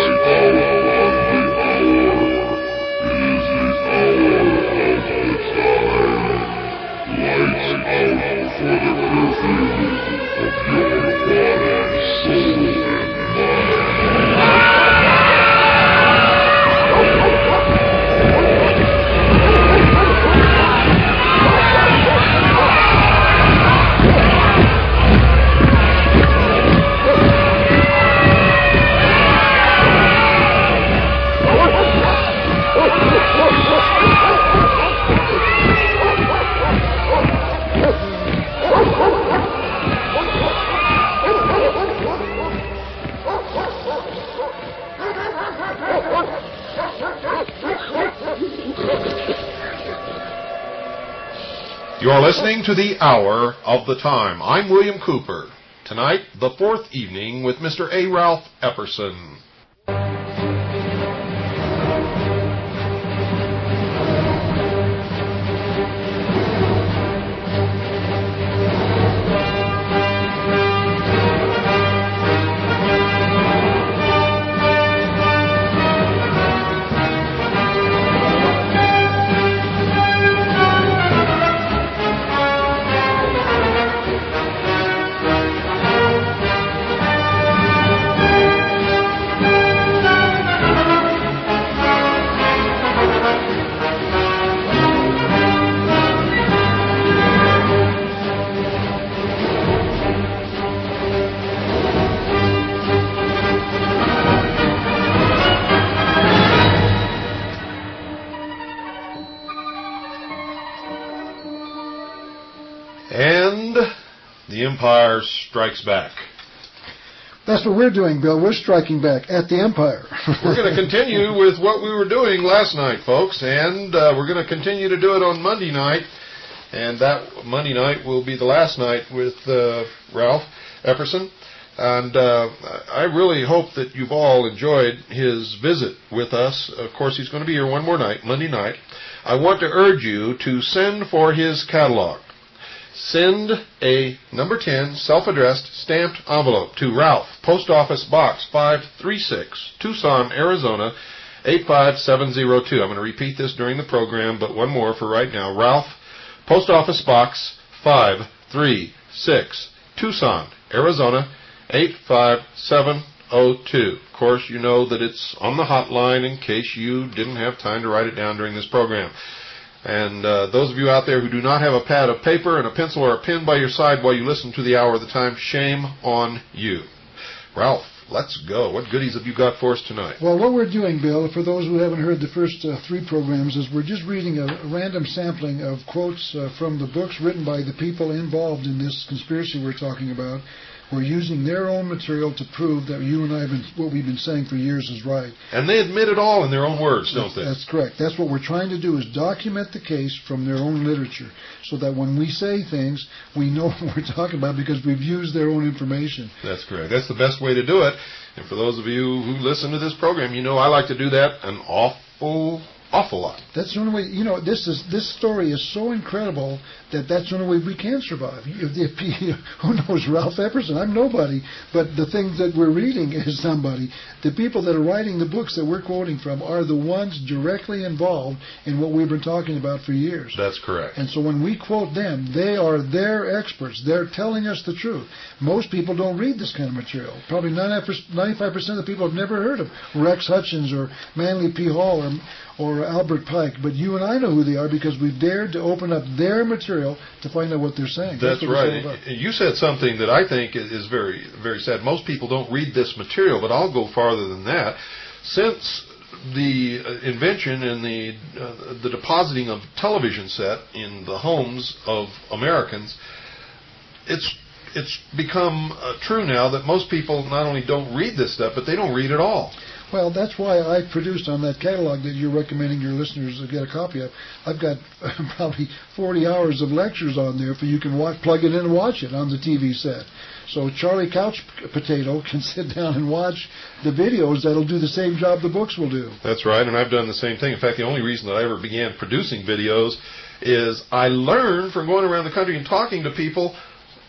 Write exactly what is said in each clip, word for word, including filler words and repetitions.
You're listening to the Hour of the Time. I'm William Cooper. Tonight, the fourth evening with Mister A. Ralph Epperson. Empire strikes back. That's what we're doing, Bill. We're striking back at the Empire. We're going to continue with what we were doing last night, folks, and uh, we're going to continue to do it on Monday night, and that Monday night will be the last night with uh, Ralph Epperson. And uh, I really hope that you've all enjoyed his visit with us. Of course, he's going to be here one more night, Monday night. I want to urge you to send for his catalog. Send a number ten self-addressed stamped envelope to Ralph, Post Office Box five three six, Tucson, Arizona eight five seven zero two. I'm going to repeat this during the program, but one more for right now. Ralph, Post Office Box five three six, Tucson, Arizona eight five seven zero two. Of course, you know that it's on the hotline in case you didn't have time to write it down during this program. And uh, those of you out there who do not have a pad of paper and a pencil or a pen by your side while you listen to the Hour of the Time, shame on you. Ralph, let's go. What goodies have you got for us tonight? Well, what we're doing, Bill, for those who haven't heard the first uh, three programs, is we're just reading a, a random sampling of quotes uh, from the books written by the people involved in this conspiracy we're talking about. We're using their own material to prove that you and I have been, what we've been saying for years is right. And they admit it all in their own words, don't that's, they? That's correct. That's what we're trying to do, is document the case from their own literature, so that when we say things, we know what we're talking about because we've used their own information. That's correct. That's the best way to do it. And for those of you who listen to this program, you know I like to do that an awful, awful lot. That's the only way. You know, this is this story is so incredible that that's the only way we can survive. If, if, who knows Ralph Epperson? I'm nobody, but the things that we're reading is somebody. The people that are writing the books that we're quoting from are the ones directly involved in what we've been talking about for years. That's correct. And so when we quote them, they are their experts. They're telling us the truth. Most people don't read this kind of material. Probably ninety-five percent of the people have never heard of Rex Hutchins or Manly P. Hall or or Albert Pike, but you and I know who they are because we've dared to open up their material to find out what they're saying. That's, That's right. You said something that I think is very, very sad. Most people don't read this material, but I'll go farther than that. Since the invention and the uh, the depositing of television set in the homes of Americans, it's it's become uh, true now that most people not only don't read this stuff, but they don't read at all. Well, that's why I produced on that catalog that you're recommending your listeners to get a copy of. I've got probably forty hours of lectures on there for you can watch, plug it in and watch it on the T V set. So Charlie Couch Potato can sit down and watch the videos that'll do the same job the books will do. That's right, and I've done the same thing. In fact, the only reason that I ever began producing videos is I learned from going around the country and talking to people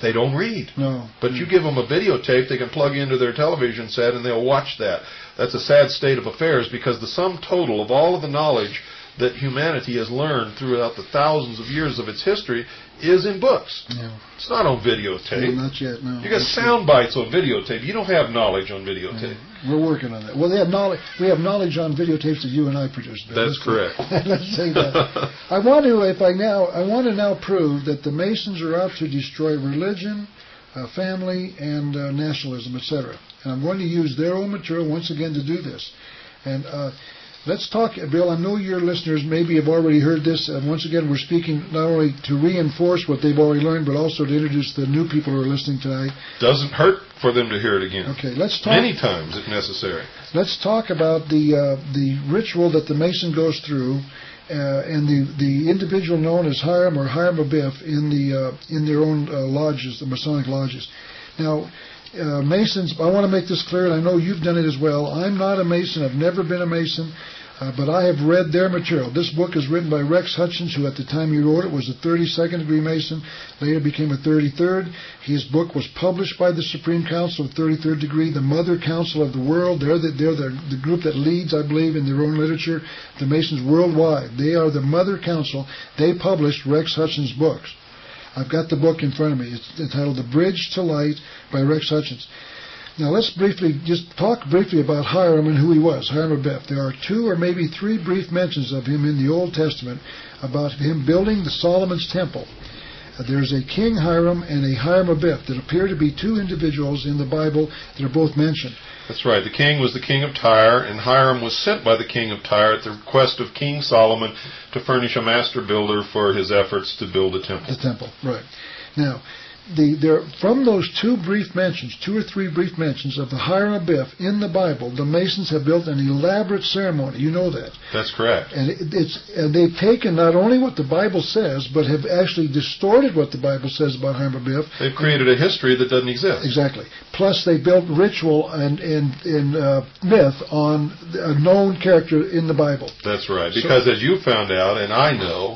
They don't read. No. But no. you give them a videotape they can plug into their television set and they'll watch that. That's a sad state of affairs because the sum total of all of the knowledge that humanity has learned throughout the thousands of years of its history is in books. Yeah. It's not on videotape. No, not yet, no. You got sound bites on videotape. You don't have knowledge on videotape. Yeah. We're working on that. Well, they have knowledge. We have knowledge on videotapes that you and I produced. Bill. That's Let's correct. Say, let's say that. I want to, if I now, I want to now prove that the Masons are out to destroy religion, uh, family, and uh, nationalism, et cetera. And I'm going to use their own material once again to do this. And uh, let's talk, Bill. I know your listeners maybe have already heard this. And once again, we're speaking not only to reinforce what they've already learned, but also to introduce the new people who are listening tonight. Doesn't hurt for them to hear it again. Okay, let's talk. Many times, if necessary. Let's talk about the uh, the ritual that the Mason goes through, uh, and the, the individual known as Hiram or Hiram Abiff in the uh, in their own uh, lodges, the Masonic lodges. Now, uh, Masons, I want to make this clear, and I know you've done it as well. I'm not a Mason. I've never been a Mason. Uh, but I have read their material. This book is written by Rex Hutchins, who at the time he wrote it was a thirty-second degree Mason, later became a thirty-third. His book was published by the Supreme Council of thirty-third degree, the Mother Council of the World. They're, the, they're the, the group that leads, I believe, in their own literature, the Masons worldwide. They are the Mother Council. They published Rex Hutchins' books. I've got the book in front of me. It's entitled The Bridge to Light by Rex Hutchins. Now let's briefly, just talk briefly about Hiram and who he was, Hiram Abiff. There are two or maybe three brief mentions of him in the Old Testament about him building the Solomon's Temple. Uh, there's a King Hiram and a Hiram Abiff that appear to be two individuals in the Bible that are both mentioned. That's right. The king was the king of Tyre, and Hiram was sent by the king of Tyre at the request of King Solomon to furnish a master builder for his efforts to build a temple. The temple, right. Now, The, there, from those two brief mentions, two or three brief mentions of the Hiram Abiff in the Bible, the Masons have built an elaborate ceremony. You know that. That's correct. And it, it's and they've taken not only what the Bible says, but have actually distorted what the Bible says about Hiram Abiff. They've created a history that doesn't exist. Exactly. Plus, they built ritual and and, and uh, myth on a known character in the Bible. That's right. Because so, as you found out, and I know,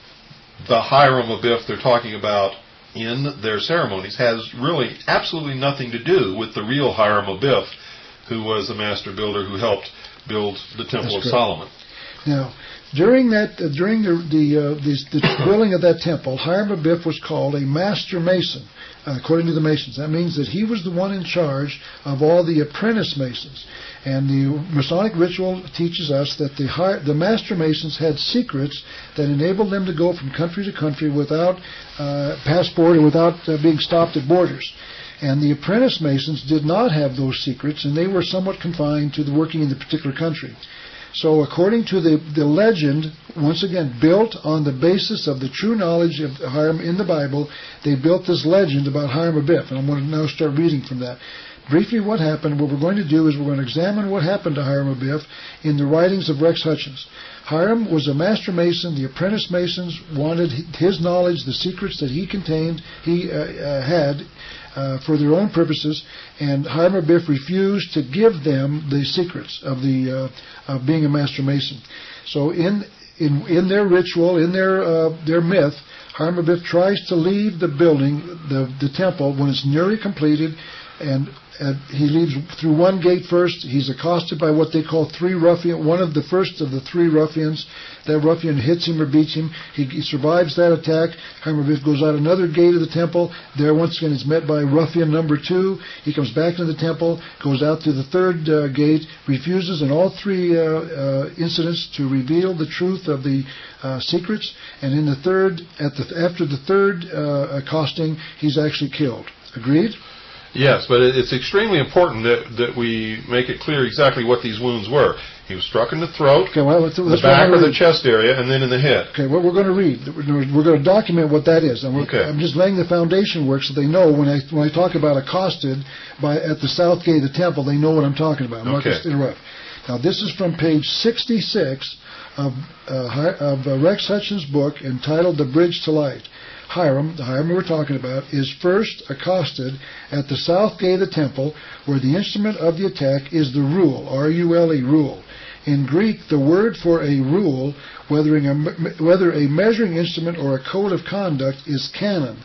the Hiram Abiff they're talking about in their ceremonies has really absolutely nothing to do with the real Hiram Abiff, who was the master builder who helped build the Temple That's of correct. Solomon. Now, during that, uh, during the the, uh, the the building of that temple, Hiram Abiff was called a master mason, uh, according to the Masons. That means that he was the one in charge of all the apprentice masons. And the Masonic ritual teaches us that the the master masons had secrets that enabled them to go from country to country without uh, passport or without uh, being stopped at borders. And the apprentice masons did not have those secrets, and they were somewhat confined to the working in the particular country. So according to the, the legend, once again, built on the basis of the true knowledge of Hiram in the Bible, they built this legend about Hiram Abiff. And I'm going to now start reading from that. Briefly, what happened, what we're going to do is we're going to examine what happened to Hiram Abiff in the writings of Rex Hutchins. Hiram was a master mason. The apprentice masons wanted his knowledge, the secrets that he contained, he uh, uh, had, uh, for their own purposes, and Hiram Abiff refused to give them the secrets of the uh, of being a master mason. So in in in their ritual, in their uh, their myth, Hiram Abiff tries to leave the building, the the temple, when it's nearly completed, and Uh, he leaves through one gate first. He's accosted by what they call three ruffians. One of the first of the three ruffians. That ruffian hits him or beats him. He, he survives that attack. Hiram Abiff goes out another gate of the temple. There, once again, he's met by ruffian number two. He comes back into the temple, goes out through the third uh, gate, refuses in all three uh, uh, incidents to reveal the truth of the uh, secrets. And in the third, at the after the third uh, accosting, he's actually killed. Agreed? Yes, but it's extremely important that, that we make it clear exactly what these wounds were. He was struck in the throat, okay, well, let's, let's the back of the chest area, and then in the head. Okay, what we're going to read, we're going to document what that is. And we're, okay. I'm just laying the foundation work so they know when I when I talk about accosted by at the south gate of the temple, they know what I'm talking about. I'm okay. not going to interrupt. Now, this is from page sixty-six of, uh, of uh, Rex Hutchins' book entitled The Bridge to Light. Hiram, the Hiram we're talking about, is first accosted at the south gate of the temple, where the instrument of the attack is the rule, R U L E, rule. In Greek, the word for a rule, whether a, whether a measuring instrument or a code of conduct, is canon.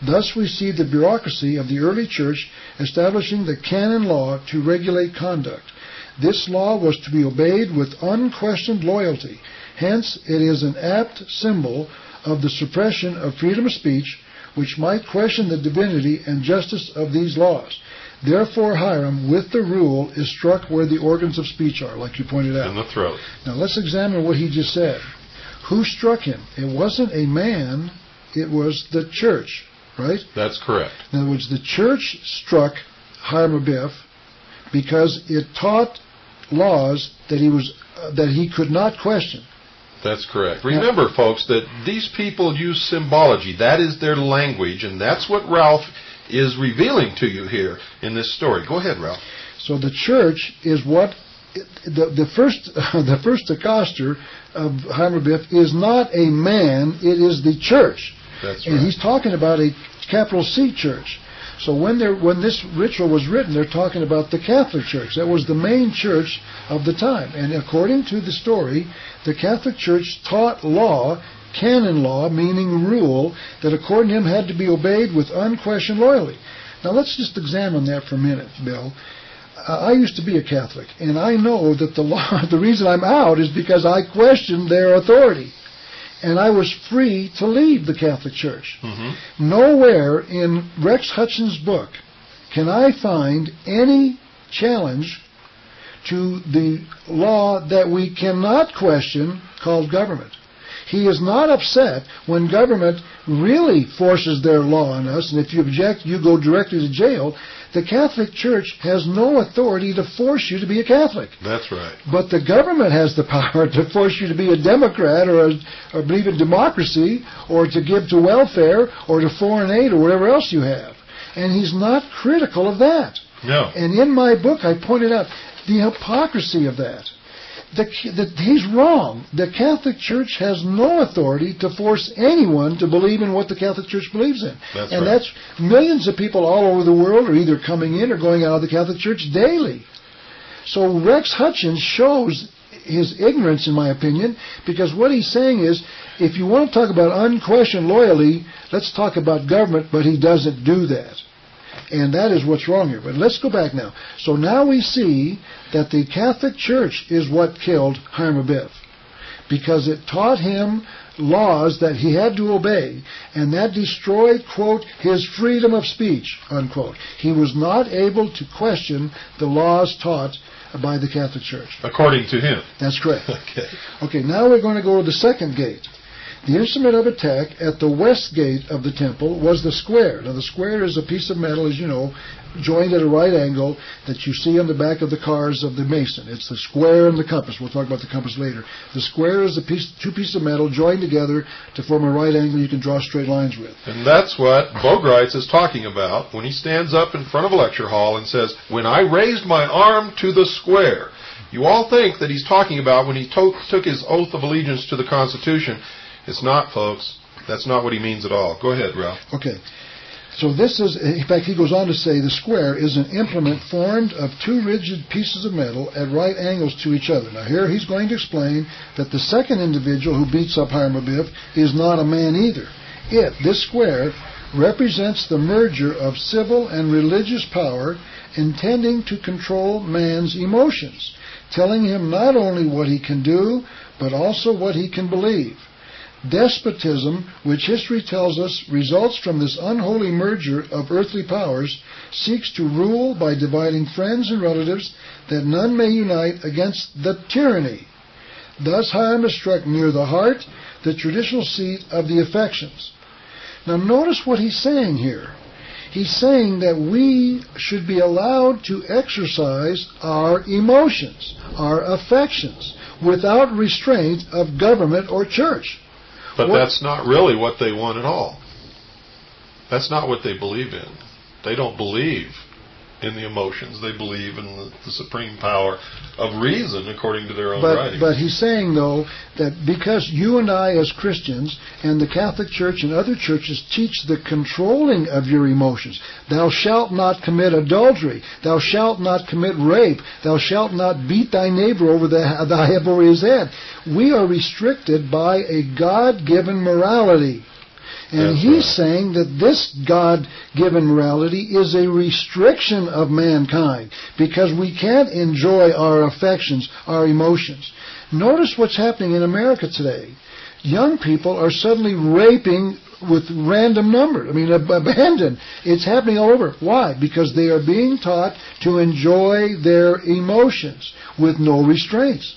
Thus we see the bureaucracy of the early church establishing the canon law to regulate conduct. This law was to be obeyed with unquestioned loyalty. Hence, it is an apt symbol of the suppression of freedom of speech, which might question the divinity and justice of these laws. Therefore, Hiram, with the rule, is struck where the organs of speech are, like you pointed out. In the throat. Now, let's examine what he just said. Who struck him? It wasn't a man, it was the church, right? That's correct. In other words, the church struck Hiram Abiff because it taught laws that he was uh, that he could not question. That's correct. Remember, folks, that these people use symbology. That is their language, and that's what Ralph is revealing to you here in this story. Go ahead, Ralph. So the church is what the the first the first accoster of Hiram Abiff is not a man; it is the church. That's and right. he's talking about a capital C church. So when there when this ritual was written, they're talking about the Catholic Church. That was the main church of the time. And according to the story, the Catholic Church taught law, canon law, meaning rule, that according to him had to be obeyed with unquestioned loyalty. Now let's just examine that for a minute, Bill. Uh, I used to be a Catholic, and I know that the law, the reason I'm out is because I questioned their authority. And I was free to leave the Catholic Church. Mm-hmm. Nowhere in Rex Hutchins' book can I find any challenge to the law that we cannot question called government. He is not upset when government really forces their law on us, and if you object, you go directly to jail. The Catholic Church has no authority to force you to be a Catholic. That's right. But the government has the power to force you to be a Democrat or, a, or believe in democracy or to give to welfare or to foreign aid or whatever else you have. And he's not critical of that. No. And in my book I pointed out the hypocrisy of that. The, the, he's wrong. The Catholic Church has no authority to force anyone to believe in what the Catholic Church believes in. That's and right. that's millions of people all over the world are either coming in or going out of the Catholic Church daily. So Rex Hutchins shows his ignorance, in my opinion, because what he's saying is, if you want to talk about unquestioned loyalty, let's talk about government, but he doesn't do that. And that is what's wrong here. But let's go back now. So now we see that the Catholic Church is what killed Hiram Abiff, because it taught him laws that he had to obey, and that destroyed, quote, his freedom of speech, unquote. He was not able to question the laws taught by the Catholic Church. According to him. That's correct. Okay. Okay, now we're going to go to the second gate. The instrument of attack at the west gate of the temple was the square. Now, the square is a piece of metal, as you know, joined at a right angle that you see on the back of the cars of the mason. It's the square and the compass. We'll talk about the compass later. The square is a piece, two pieces of metal joined together to form a right angle you can draw straight lines with. And that's what Bogarts is talking about when he stands up in front of a lecture hall and says, "When I raised my arm to the square." You all think that he's talking about when he to- took his oath of allegiance to the Constitution. It's not, folks. That's not what he means at all. Go ahead, Ralph. Okay. So this is, in fact, he goes on to say the square is an implement formed of two rigid pieces of metal at right angles to each other. Now here he's going to explain that the second individual who beats up Hiram Abiff is not a man either. It, this square, represents the merger of civil and religious power intending to control man's emotions, telling him not only what he can do, but also what he can believe. Despotism, which history tells us results from this unholy merger of earthly powers, seeks to rule by dividing friends and relatives that none may unite against the tyranny. Thus Hiram is struck near the heart, the traditional seat of the affections. Now notice what he's saying here. He's saying that we should be allowed to exercise our emotions, our affections, without restraint of government or church. But what? That's not really what they want at all. That's not what they believe in. They don't believe in the emotions. They believe in the, the supreme power of reason, according to their own but, writings. But he's saying, though, that because you and I as Christians and the Catholic Church and other churches teach the controlling of your emotions, thou shalt not commit adultery, thou shalt not commit rape, thou shalt not beat thy neighbor over the, the head over his head. We are restricted by a God-given morality. And That's he's right. saying that this God-given morality is a restriction of mankind because we can't enjoy our affections, our emotions. Notice what's happening in America today. Young people are suddenly raping with random numbers. I mean, ab- abandon. It's happening all over. Why? Because they are being taught to enjoy their emotions with no restraints.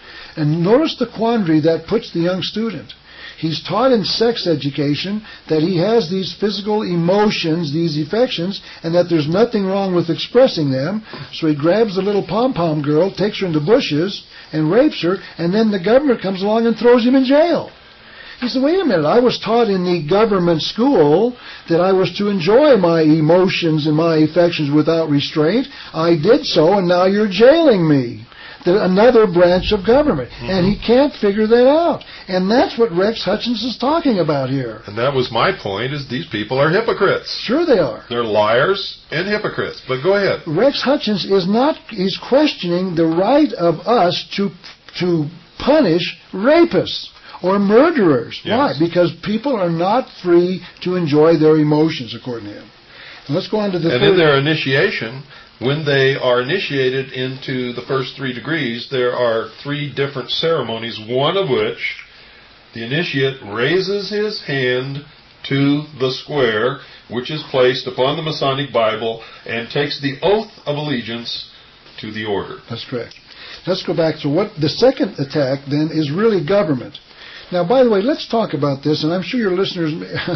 And notice the quandary that puts the young student. He's taught in sex education that he has these physical emotions, these affections, and that there's nothing wrong with expressing them. So he grabs the little pom-pom girl, takes her in the bushes, and rapes her, and then the government comes along and throws him in jail. He said, wait a minute, I was taught in the government school that I was to enjoy my emotions and my affections without restraint. I did so, and now you're jailing me. The, another branch of government. Mm-hmm. And he can't figure that out. And that's what Rex Hutchins is talking about here. And that was my point, is these people are hypocrites. Sure they are. They're liars and hypocrites. But go ahead. Rex Hutchins is not, he's questioning the right of us to, to punish rapists or murderers. Yes. Why? Because people are not free to enjoy their emotions, according to him. And let's go on to the And third. in their initiation, when they are initiated into the first three degrees, there are three different ceremonies, one of which the initiate raises his hand to the square, which is placed upon the Masonic Bible, and takes the oath of allegiance to the order. That's correct. Let's go back to what the second attack, then, is really government. Now, by the way, let's talk about this, and I'm sure your listeners,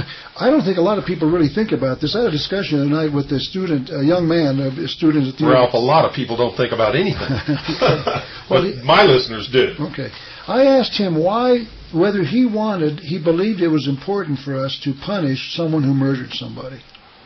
I don't think a lot of people really think about this. I had a discussion tonight with a student, a young man, a student at the... Ralph, a lot of people don't think about anything. Well, but my listeners do. Okay. I asked him why, whether he wanted, he believed it was important for us to punish someone who murdered somebody.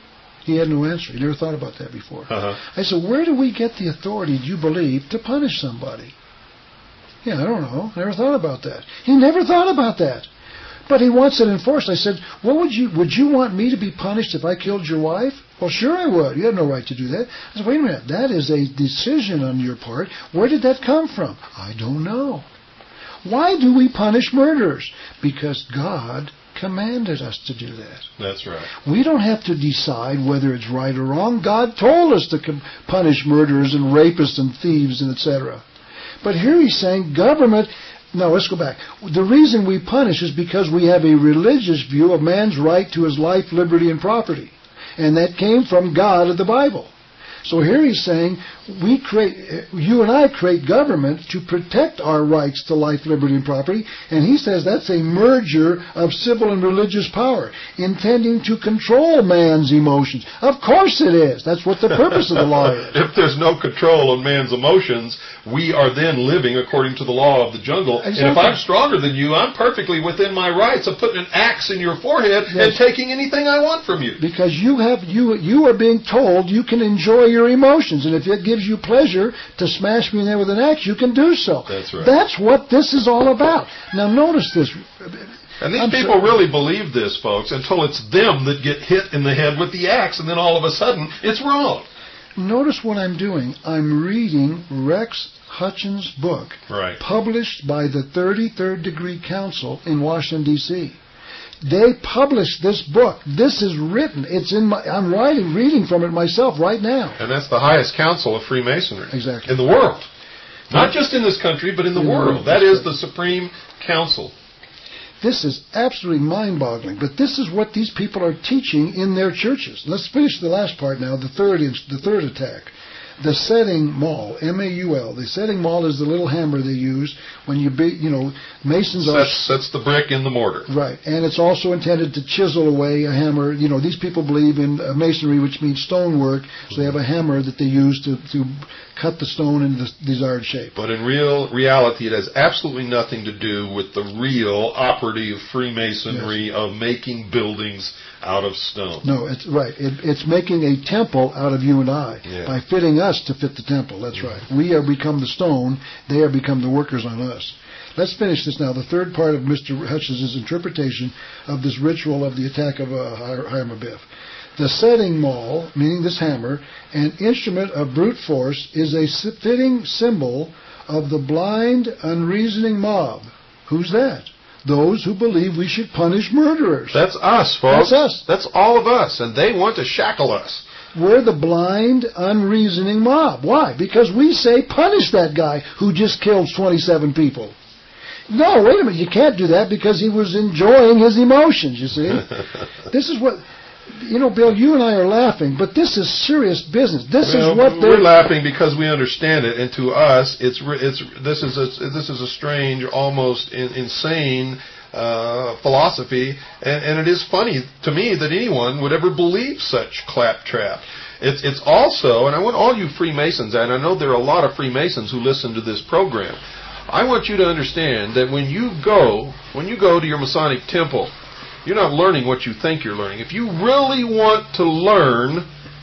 He had no answer. He never thought about that before. Uh-huh. I said, where do we get the authority, do you believe, to punish somebody? Yeah, I don't know. Never thought about that. He never thought about that. But he wants it enforced. I said, what would you would you want me to be punished if I killed your wife? Well, sure I would. You have no right to do that. I said, wait a minute. That is a decision on your part. Where did that come from? I don't know. Why do we punish murderers? Because God commanded us to do that. That's right. We don't have to decide whether it's right or wrong. God told us to com- punish murderers and rapists and thieves and et cetera. But here he's saying government... Now, let's go back. The reason we punish is because we have a religious view of man's right to his life, liberty, and property. And that came from God of the Bible. So here he's saying, we create, you and I create government to protect our rights to life, liberty, and property. And he says that's a merger of civil and religious power, intending to control man's emotions. Of course it is. That's what the purpose of the law is. If there's no control on man's emotions, we are then living according to the law of the jungle. Exactly. And if I'm stronger than you, I'm perfectly within my rights of putting an axe in your forehead Yes. and taking anything I want from you. Because you have you you are being told you can enjoy your emotions, and if it gives you pleasure to smash me in there with an axe, you can do so. That's right. That's what this is all about. Now notice this. And these I'm people so- really believe this, folks, until it's them that get hit in the head with the axe, and then all of a sudden, it's wrong. Notice what I'm doing. I'm reading Rex Hutchins' book, Right. published by the thirty-third Degree Council in Washington, D C They published this book. This is written. It's in my. I'm writing, reading from it myself right now. And that's the highest council of Freemasonry. Exactly. In the world. Not just in this country, but in the In the world. world. That is the Supreme Council. This is absolutely mind-boggling, but this is what these people are teaching in their churches. Let's finish the last part now, the third the third attack. The setting maul, M A U L. The setting maul is the little hammer they use when you be, you know, masons are... Sets, sets the brick in the mortar. Right, and it's also intended to chisel away a hammer. You know, these people believe in uh, masonry, which means stonework, so they have a hammer that they use to, to cut the stone into the desired shape. But in real reality, it has absolutely nothing to do with the real operative Freemasonry Yes. of making buildings out of stone. No, it's right. It, it's making a temple out of you and I Yeah. by fitting us to fit the temple. That's right. We are become the stone. They are become the workers on us. Let's finish this now. The third part of Mister Hutchins' interpretation of this ritual of the attack of uh, Hiram Abiff. The setting maul, meaning this hammer, an instrument of brute force, is a fitting symbol of the blind, unreasoning mob. Who's that? those who believe we should punish murderers. That's us, folks. That's us. That's all of us, and they want to shackle us. We're the blind, unreasoning mob. Why? Because we say punish that guy who just killed twenty-seven people. No, wait a minute, you can't do that because he was enjoying his emotions, you see. This is what... You know, Bill, you and I are laughing, but this is serious business. This well, is what they're... We're laughing because we understand it, and to us, it's it's this is a, this is a strange, almost in, insane uh, philosophy, and, and it is funny to me that anyone would ever believe such claptrap. It's it's also, and I want all you Freemasons, and I know there are a lot of Freemasons who listen to this program. I want you to understand that when you go when you go to your Masonic temple, you're not learning what you think you're learning. If you really want to learn,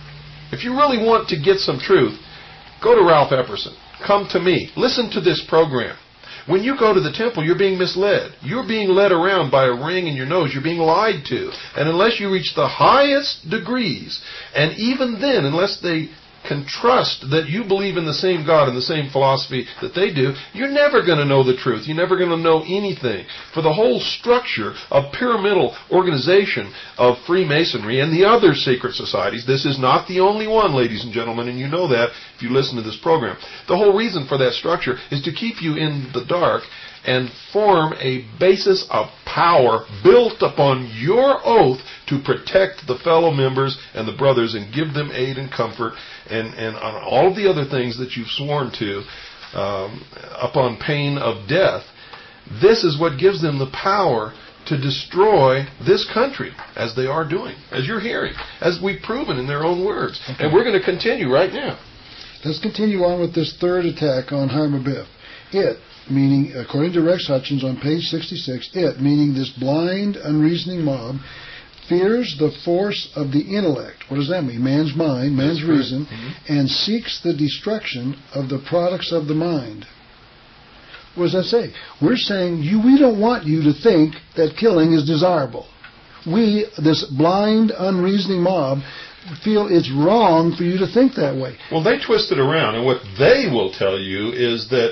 if you really want to get some truth, go to Ralph Epperson. Come to me. Listen to this program. When you go to the temple, you're being misled. You're being led around by a ring in your nose. You're being lied to. And unless you reach the highest degrees, and even then, unless they can trust that you believe in the same God and the same philosophy that they do, you're never going to know the truth. You're never going to know anything. For the whole structure of pyramidal organization of Freemasonry and the other secret societies, this is not the only one, ladies and gentlemen, and you know that if you listen to this program. The whole reason for that structure is to keep you in the dark and form a basis of power built upon your oath to protect the fellow members and the brothers and give them aid and comfort and, and on all of the other things that you've sworn to um, upon pain of death. This is what gives them the power to destroy this country, as they are doing, as you're hearing, as we've proven in their own words. Okay. And we're going to continue right now. Let's continue on with this third attack on Hiram Abiff. It, meaning, according to Rex Hutchins on page sixty-six, it, meaning this blind, unreasoning mob, fears the force of the intellect. What does that mean? Man's mind, man's That's reason, mm-hmm. and seeks the destruction of the products of the mind. What does that say? We're saying you. We don't want you to think that killing is desirable. We, this blind, unreasoning mob, feel it's wrong for you to think that way. Well, they twist it around, and what they will tell you is that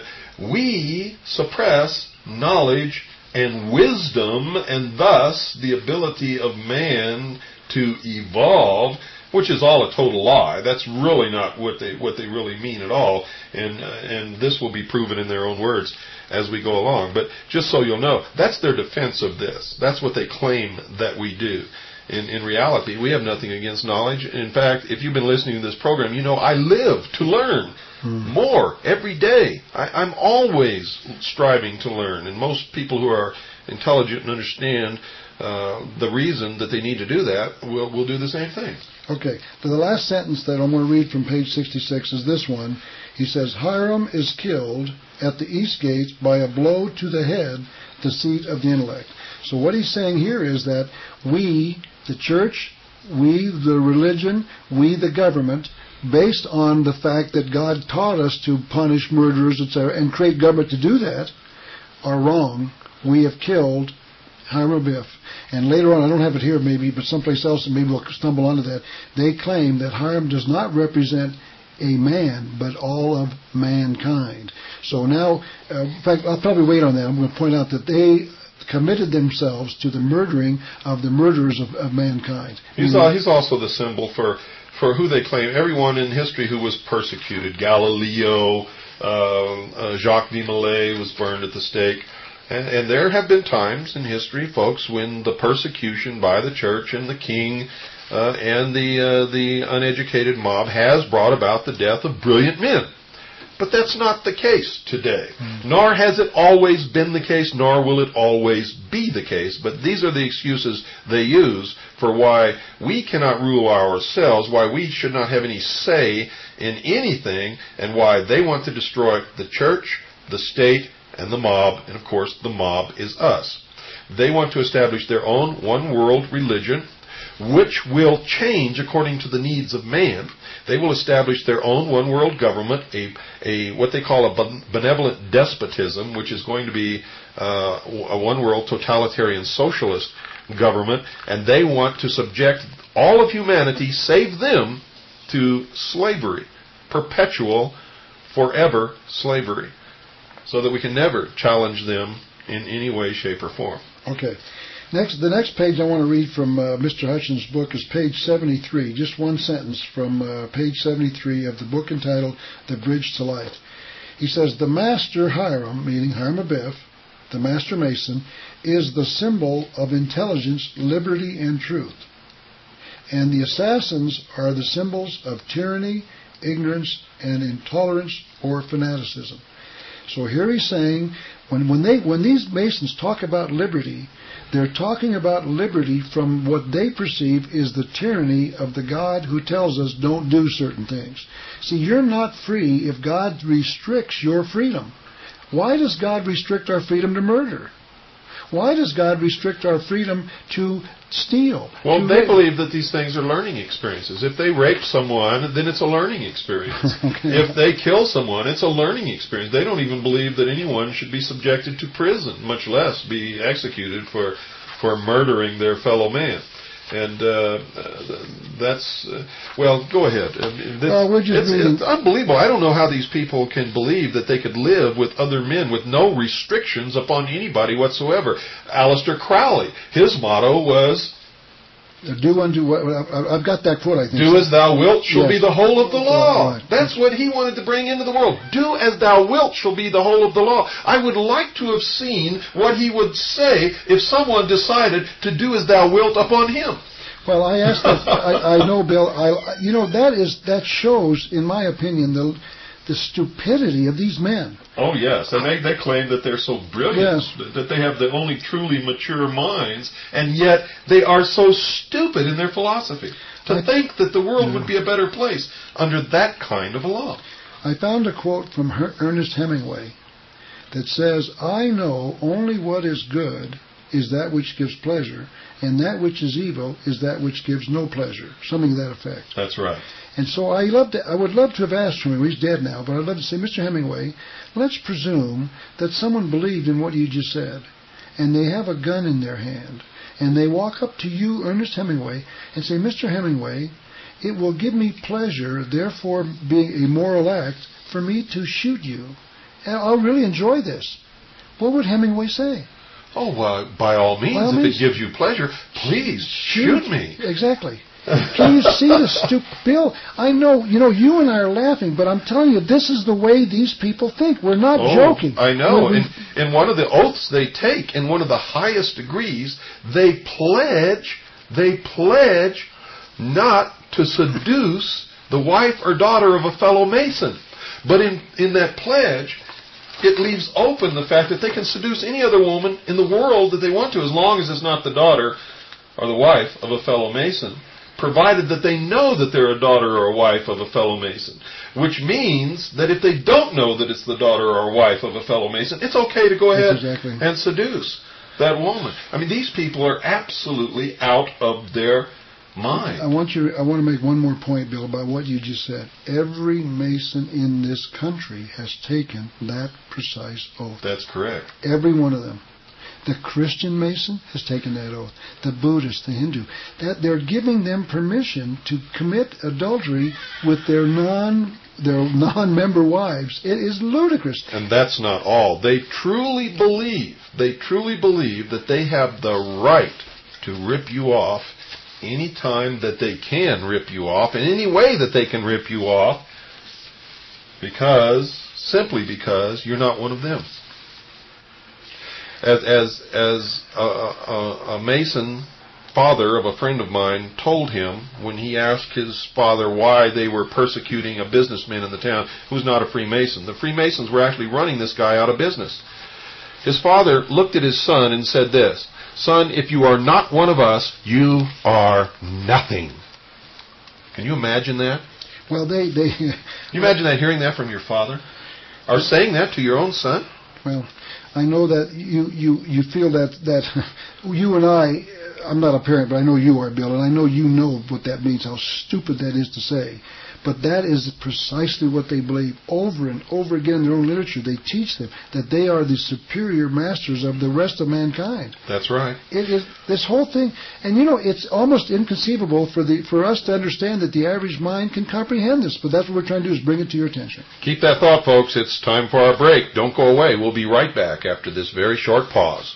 we suppress knowledge and wisdom, and thus the ability of man to evolve, which is all a total lie. That's really not what they what they really mean at all, and uh, and this will be proven in their own words as we go along. But just so you'll know, that's their defense of this. That's what they claim that we do. In, in reality, we have nothing against knowledge. In fact, if you've been listening to this program, you know I live to learn hmm. more every day. I, I'm always striving to learn. And most people who are intelligent and understand uh, the reason that they need to do that will, will do the same thing. Okay. So the last sentence that I'm going to read from page sixty-six is this one. He says, Hiram is killed at the east gate by a blow to the head, the seat of the intellect. So what he's saying here is that we, the church, we, the religion, we, the government, based on the fact that God taught us to punish murderers, et cetera, and create government to do that, are wrong. We have killed Hiram Abiff. And later on, I don't have it here maybe, but someplace else, and maybe we'll stumble onto that, they claim that Hiram does not represent a man, but all of mankind. So now, uh, in fact, I'll probably wait on that. I'm going to point out that they committed themselves to the murdering of the murderers of, of mankind. He's, all, he's also the symbol for, for who they claim, everyone in history who was persecuted. Galileo, uh, uh, Jacques de Molay was burned at the stake. And, and there have been times in history, folks, when the persecution by the church and the king uh, and the uh, the uneducated mob has brought about the death of brilliant men. But that's not the case today. Mm-hmm. Nor has it always been the case, nor will it always be the case. But these are the excuses they use for why we cannot rule ourselves, why we should not have any say in anything, and why they want to destroy the church, the state, and the mob. And of course, the mob is us. They want to establish their own one-world religion, which will change according to the needs of man. They will establish their own one-world government, a, a what they call a benevolent despotism, which is going to be uh, a one-world totalitarian socialist government, and they want to subject all of humanity, save them, to slavery, perpetual, forever slavery, so that we can never challenge them in any way, shape, or form. Okay. Next, the next page I want to read from uh, Mister Hutchins' book is page seventy-three. Just one sentence from uh, page seventy-three of the book entitled The Bridge to Light. He says, the master Hiram, meaning Hiram Abiff, the master mason, is the symbol of intelligence, liberty, and truth. And the assassins are the symbols of tyranny, ignorance, and intolerance or fanaticism. So here he's saying, when, when, they, when these Masons talk about liberty, they're talking about liberty from what they perceive is the tyranny of the God who tells us don't do certain things. See, you're not free if God restricts your freedom. Why does God restrict our freedom to murder? Why does God restrict our freedom to steal? Well, to they rape? believe that these things are learning experiences. If they rape someone, then it's a learning experience. Okay. If they kill someone, it's a learning experience. They don't even believe that anyone should be subjected to prison, much less be executed for for murdering their fellow man. And uh, that's, uh, well, go ahead. This, well, we're just it's, reading. it's unbelievable. I don't know how these people can believe that they could live with other men with no restrictions upon anybody whatsoever. Aleister Crowley, his motto was, Do unto what? I've got that quote, I think. do as thou wilt shall Yes. be the whole of the law. Right. That's what he wanted to bring into the world. Do as thou wilt shall be the whole of the law. I would like to have seen what he would say if someone decided to do as thou wilt upon him. Well, I asked that, I, I know, Bill, I, you know, that is, that shows, in my opinion, the the stupidity of these men. Oh, yes. And they, they claim that they're so brilliant, Yes. that they have the only truly mature minds, and yet they are so stupid in their philosophy. To I- think that the world Yeah. would be a better place under that kind of a law. I found a quote from Her- Ernest Hemingway that says, I know only what is good is that which gives pleasure, and that which is evil is that which gives no pleasure. Something to that effect. That's right. And so I love to, I would love to have asked him, he's dead now, but I'd love to say, Mister Hemingway, let's presume that someone believed in what you just said, and they have a gun in their hand, and they walk up to you, Ernest Hemingway, and say, Mister Hemingway, it will give me pleasure, therefore being a moral act, for me to shoot you. And I'll really enjoy this. What would Hemingway say? Oh, well, by all means, By all if means. it gives you pleasure, please shoot me. Exactly. Can you see the stupid Bill? I know, you know, you and I are laughing, but I'm telling you, this is the way these people think. We're not Oh, joking. I know. When we- In, in one of the oaths they take, in one of the highest degrees, they pledge, they pledge not to seduce the wife or daughter of a fellow Mason. But in, in that pledge, it leaves open the fact that they can seduce any other woman in the world that they want to, as long as it's not the daughter or the wife of a fellow Mason, provided that they know that they're a daughter or a wife of a fellow Mason. Which means that if they don't know that it's the daughter or wife of a fellow Mason, it's okay to go ahead Yes, exactly. and seduce that woman. I mean, these people are absolutely out of their mind. I want you. I want to make one more point, Bill, about what you just said. Every Mason in this country has taken that precise oath. That's correct. Every one of them. The Christian Mason has taken that oath. The Buddhist, the Hindu. That they're giving them permission to commit adultery with their non their non-member wives. It is ludicrous. And that's not all. They truly believe, they truly believe that they have the right to rip you off any time that they can rip you off, in any way that they can rip you off, because, simply because, you're not one of them. As as as a, a, a Mason father of a friend of mine told him when he asked his father why they were persecuting a businessman in the town who's not a Freemason. The Freemasons were actually running this guy out of business. His father looked at his son and said this, "Son, if you are not one of us, you are nothing." Can you imagine that? Well, they they. Can you imagine that, hearing that from your father, or saying that to your own son? Well, I know that you, you, you feel that, that you and I I'm not a parent, but I know you are, Bill, and I know you know what that means, how stupid that is to say. But that is precisely what they believe over and over again in their own literature. They teach them that they are the superior masters of the rest of mankind. That's right. It is this whole thing, and you know, it's almost inconceivable for the for us to understand that the average mind can comprehend this. But that's what we're trying to do, is bring it to your attention. Keep that thought, folks. It's time for our break. Don't go away. We'll be right back after this very short pause.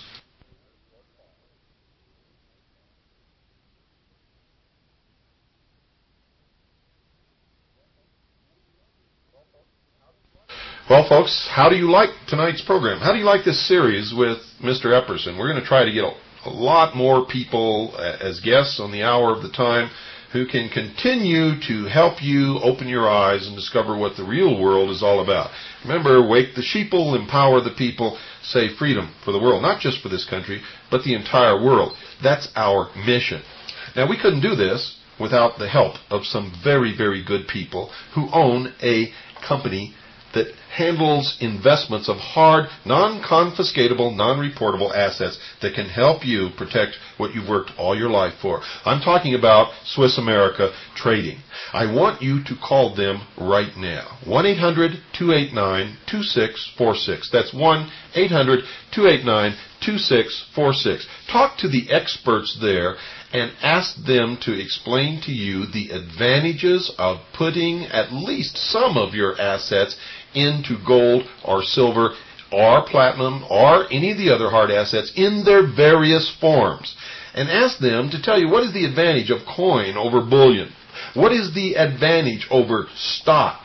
Well, folks, how do you like tonight's program? How do you like this series with Mister Epperson? We're going to try to get a, a lot more people as guests on the Hour of the Time who can continue to help you open your eyes and discover what the real world is all about. Remember, wake the sheeple, empower the people, say freedom for the world, not just for this country, but the entire world. That's our mission. Now, we couldn't do this without the help of some very, very good people who own a company that handles investments of hard, non-confiscatable, non-reportable assets that can help you protect what you've worked all your life for. I'm talking about Swiss America Trading. I want you to call them right now. one eight hundred two eight nine two six four six. That's one eight hundred two eight nine two six four six. Talk to the experts there and ask them to explain to you the advantages of putting at least some of your assets into gold or silver or platinum or any of the other hard assets in their various forms. And ask them to tell you, what is the advantage of coin over bullion? What is the advantage over stock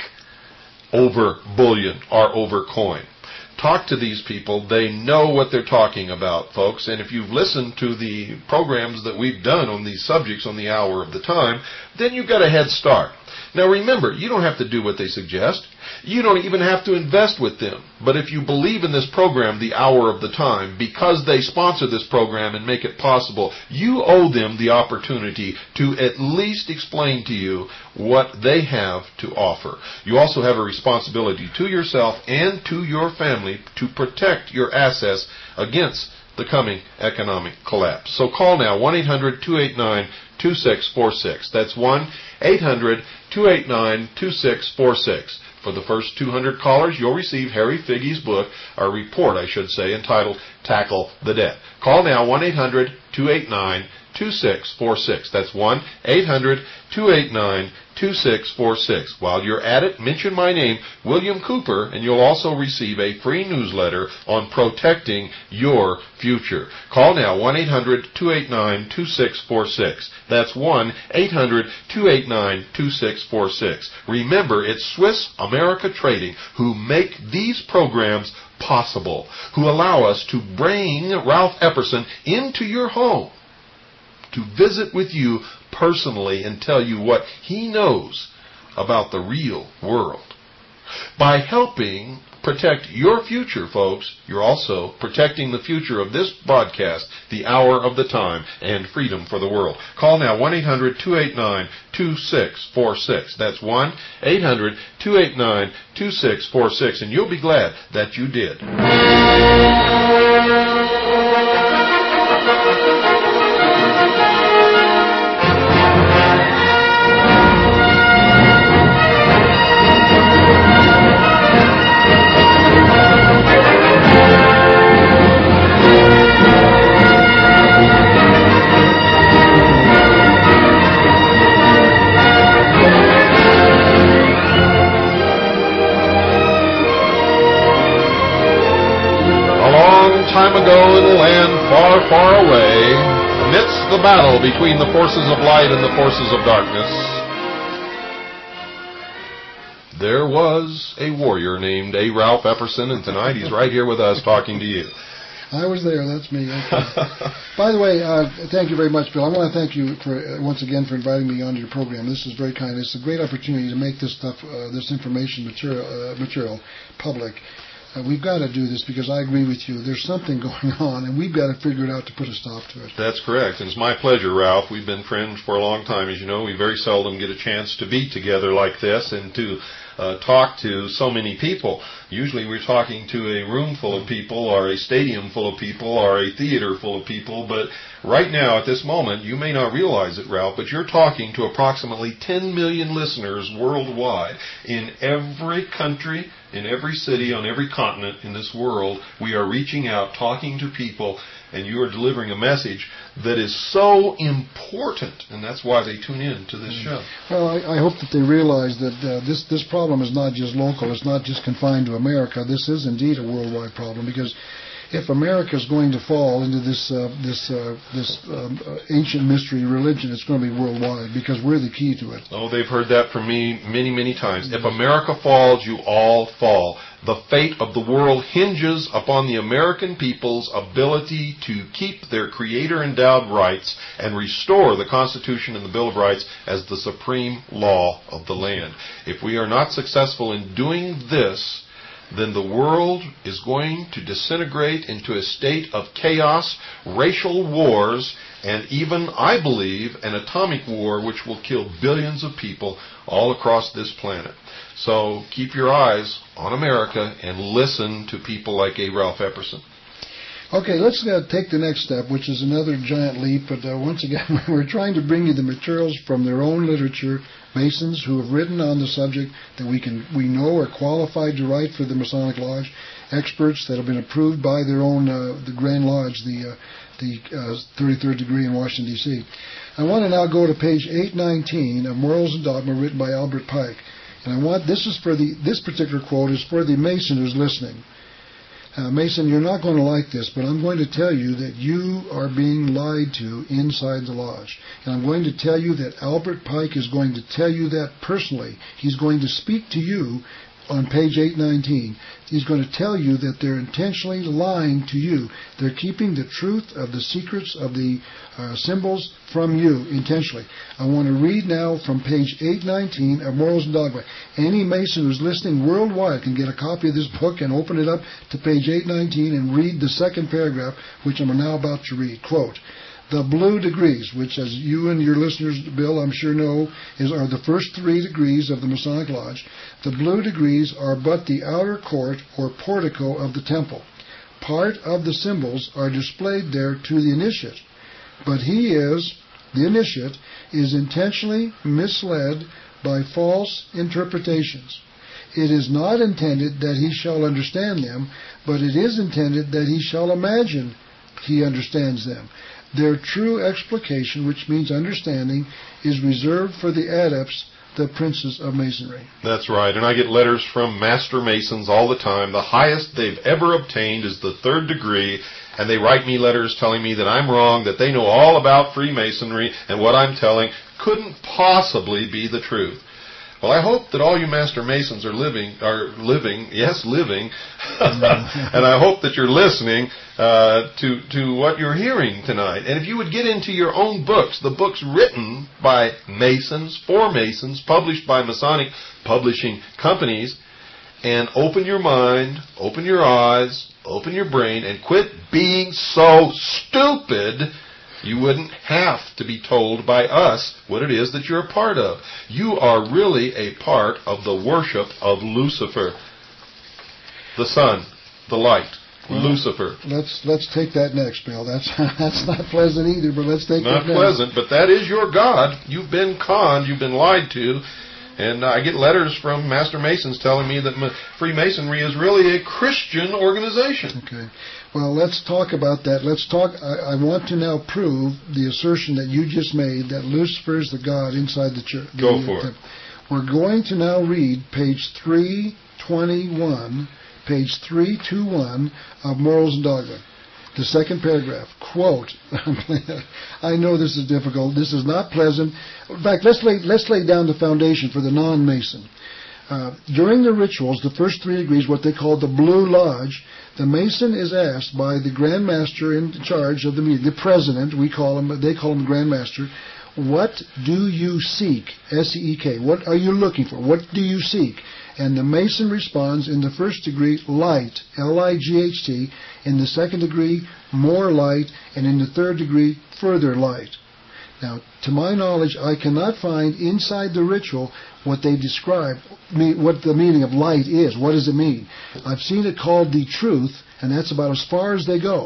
over bullion or over coin? Talk to these people. They know what they're talking about, folks. And if you've listened to the programs that we've done on these subjects on the Hour of the Time, then you've got a head start. Now remember, you don't have to do what they suggest. You don't even have to invest with them. But if you believe in this program, the Hour of the Time, because they sponsor this program and make it possible, you owe them the opportunity to at least explain to you what they have to offer. You also have a responsibility to yourself and to your family to protect your assets against the coming economic collapse. So call now, one eight hundred two eight nine two six four six. That's one eight hundred two eight nine two six four six. For the first two hundred callers, you'll receive Harry Figge's book, or report, I should say, entitled Tackle the Debt. Call now, one eight hundred two eight nine two six four six. That's one eight hundred two eight nine two six four six. While you're at it, mention my name, William Cooper, and you'll also receive a free newsletter on protecting your future. Call now, one eight hundred two eight nine two six four six. That's one eight hundred two eight nine two six four six. Remember, it's Swiss America Trading who make these programs possible, who allow us to bring Ralph Epperson into your home to visit with you personally and tell you what he knows about the real world. By helping protect your future, folks, you're also protecting the future of this broadcast, the Hour of the Time, and freedom for the world. Call now, one eight hundred two eight nine two six four six. That's one eight hundred two eight nine two six four six, and you'll be glad that you did. Time ago in a land far, far away, amidst the battle between the forces of light and the forces of darkness, there was a warrior named A. Ralph Epperson, and tonight he's right here with us talking to you. I was there. That's me. Okay. By the way, uh, thank you very much, Bill. I want to thank you for uh, once again for inviting me onto your program. This is very kind. It's a great opportunity to make this stuff, uh, this information material, uh, material public. Uh, we've got to do this because I agree with you. There's something going on, and we've got to figure it out to put a stop to it. That's correct. And it's my pleasure, Ralph. We've been friends for a long time. As you know, we very seldom get a chance to be together like this and to uh, talk to so many people. Usually we're talking to a room full of people or a stadium full of people or a theater full of people, but right now at this moment, you may not realize it, Ralph, but you're talking to approximately ten million listeners worldwide. In every country, in every city, on every continent in this world, we are reaching out, talking to people, and you are delivering a message that is so important, and that's why they tune in to this show. Well, I, I hope that they realize that uh, this this problem is not just local. It's not just confined to America. This is indeed a worldwide problem, because if America is going to fall into this uh, this uh, this um, uh, ancient mystery religion, it's going to be worldwide, because we're the key to it. Oh, they've heard that from me many, many times. If America falls, you all fall. The fate of the world hinges upon the American people's ability to keep their Creator-endowed rights and restore the Constitution and the Bill of Rights as the supreme law of the land. If we are not successful in doing this, then the world is going to disintegrate into a state of chaos, racial wars, and even, I believe, an atomic war which will kill billions of people all across this planet. So keep your eyes on America and listen to people like A. Ralph Epperson. Okay, let's uh, take the next step, which is another giant leap. But uh, once again, we're trying to bring you the materials from their own literature, Masons who have written on the subject that we can we know are qualified to write for the Masonic Lodge, experts that have been approved by their own uh, the Grand Lodge, the uh, the uh, thirty-third degree in Washington, D C I want to now go to page eight nineteen of Morals and Dogma, written by Albert Pike. And I want this is for the this particular quote is for the Mason who's listening. Uh, Mason, you're not going to like this, but I'm going to tell you that you are being lied to inside the lodge. And I'm going to tell you that Albert Pike is going to tell you that personally. He's going to speak to you on page eight nineteen. He's going to tell you that they're intentionally lying to you. They're keeping the truth of the secrets of the uh, symbols from you intentionally. I want to read now from page eight nineteen of Morals and Dogma. Any Mason who's listening worldwide can get a copy of this book and open it up to page eight nineteen and read the second paragraph, which I'm now about to read. Quote, "The blue degrees," which, as you and your listeners, Bill, I'm sure know, is are the first three degrees of the Masonic Lodge. The blue degrees are but the outer court or portico of the temple. Part of the symbols are displayed there to the initiate, but he is, the initiate, is intentionally misled by false interpretations. It is not intended that he shall understand them, but it is intended that he shall imagine he understands them. Their true explication, which means understanding, is reserved for the adepts, the princes of Masonry. That's right, and I get letters from Master Masons all the time. The highest they've ever obtained is the third degree, and they write me letters telling me that I'm wrong, that they know all about Freemasonry, and what I'm telling couldn't possibly be the truth. Well, I hope that all you Master Masons are living, are living, yes, living, and I hope that you're listening uh, to to what you're hearing tonight. And if you would get into your own books, the books written by Masons, for Masons, published by Masonic publishing companies, and open your mind, open your eyes, open your brain, and quit being so stupid. You wouldn't have to be told by us what it is that you're a part of. You are really a part of the worship of Lucifer, the sun, the light, well, Lucifer. Let's let's take that next, Bill. That's that's not pleasant either, but let's take not that next. Not pleasant, but that is your God. You've been conned. You've been lied to. And I get letters from Master Masons telling me that Freemasonry is really a Christian organization. Okay. Well, let's talk about that. Let's talk. I, I want to now prove the assertion that you just made, that Lucifer is the God inside the church. Go the, for the, it. We're going to now read page three twenty-one, page three twenty-one of Morals and Dogma. The second paragraph, quote, I know this is difficult, this is not pleasant. In fact, let's lay, let's lay down the foundation for the non-Mason. Uh, during the rituals, the first three degrees, what they call the Blue Lodge, the Mason is asked by the Grand Master in charge of the meeting, the President, we call him, they call him Grand Master, what do you seek? S E E K. What are you looking for? What do you seek? And the Mason responds in the first degree, light, L I G H T. In the second degree, more light. And in the third degree, further light. Now, to my knowledge, I cannot find inside the ritual what they describe, what the meaning of light is. What does it mean? I've seen it called the truth, and that's about as far as they go.